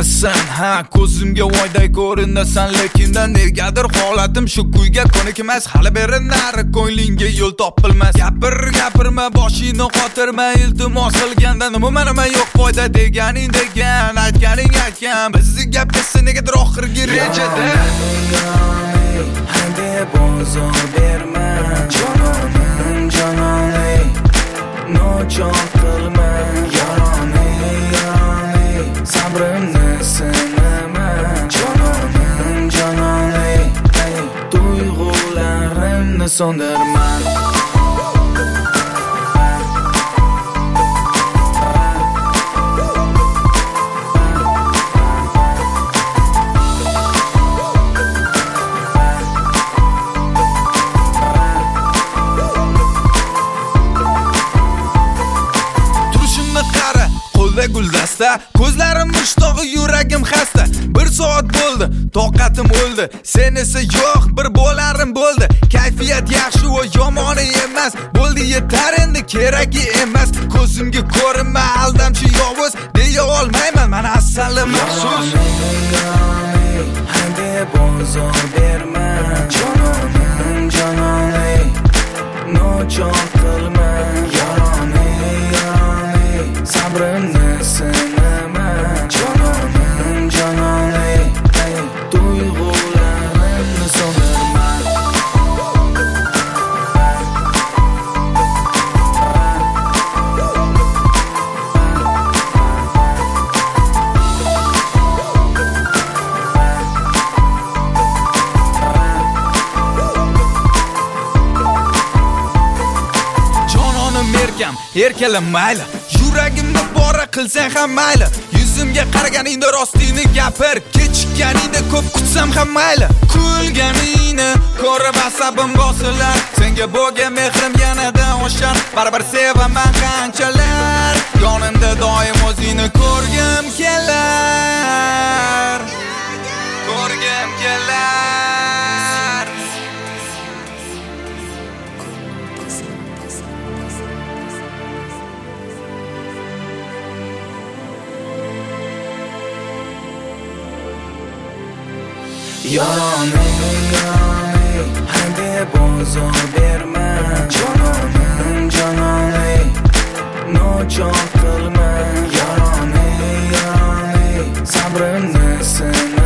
qilsin. Ha, ko'zimga voyday ko'rinasan, lekindan negadir holatim shu kuyga ko'nikmas. Hali beri nari ko'nglingga yo'l topilmas. Gapirma, boshingni qotirma, iltimos qilgandan umuman yo'q foyda deganing degan, aytganing aytgan. Bizni gapkasi negadir oxirgi rejada. Hadi bozor berma, jononim, nochon qilma, yaroning, sabrimni sinama, jononim, tuyg'ularimni so'ndirma. Guldasta, ko'zlarim mushtog'i, yuragim xasta. 1 soat bo'ldi, toqatim o'ldi. Sen esa yo'q, bir bo'larim bo'ldi. Kayfiyat yaxshi va yomoni emas. Bo'ldi yetar endi, keragi emas. Ko'zimga ko'rinma, aldamchi yovuz deya olmayman, men asali maxsus. Hadi bozor berma, jononim, nochon qilma, yaroning, sabrimni sinama, jononim, tuyg'ularimni so'ndirma. Erkalam mayli, yuragimda bora qilsang ham mayli. Yuzimga qaraganingda rostini gapir, kechikkaningda ko'p kutsam ham mayli. Kulganingni ko'rib asabim bosilar, senga bo'lgan mehrim yanada oshar. Baribir sevaman qanchalar, yonimda doim o'zingni ko'rgim kelar. Yaroning, hadi bozor berma, jononim, nochon qilma, yaroning, sabrimni sinama.